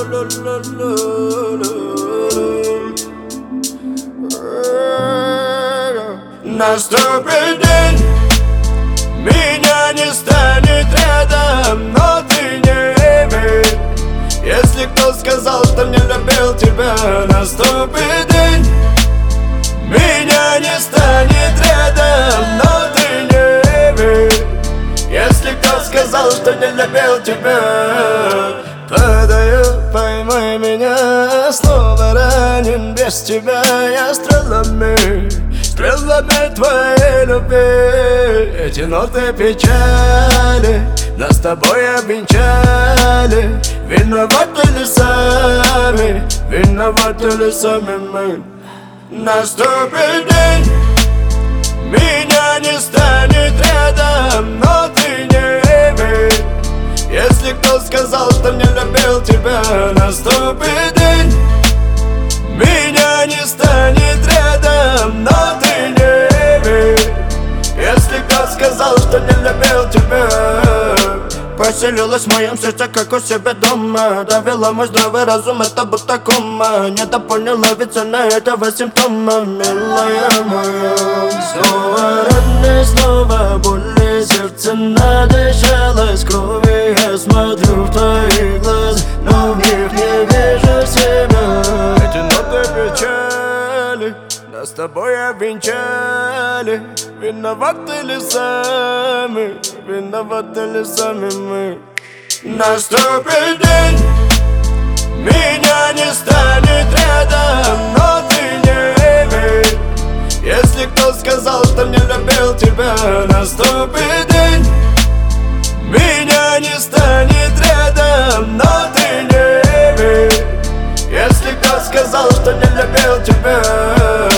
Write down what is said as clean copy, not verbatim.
Наступит день, меня не станет рядом, но ты не верь. Если кто сказал, что не любил тебя, наступит день, меня не станет рядом, но ты не верь. Если кто сказал, что не любил тебя, падаю, поймай меня, снова ранен без тебя. Я стрелами твоей любви. Эти ноты печали нас с тобой обвенчали. Виноваты ли сами, виноваты ли сами мы? Наступит день, меня не станет рядом, но ты не верь. Если кто сказал, что не любил тебя, наступит день, меня не станет рядом, но ты не верь. Если кто сказал, что не любил тебя, поселилась в моем сердце, как у себя дома. Довела мой здравый разум, это будто кома. Недопоняла ведь цена этого симптома. Милая моя, снова раны, снова боли. Сердце надышалось крови. Я смотрю в твои глаза, но в них не вижу себя. Эти ноты печали нас с тобой обвенчали. Виноваты ли сами, виноваты ли сами мы? Наступит день, меня не станет рядом, но ты не верь. Если кто сказал, что не любил тебя, наступит день, меня не станет рядом, но ты не верь. Если кто сказал, что не любил тебя,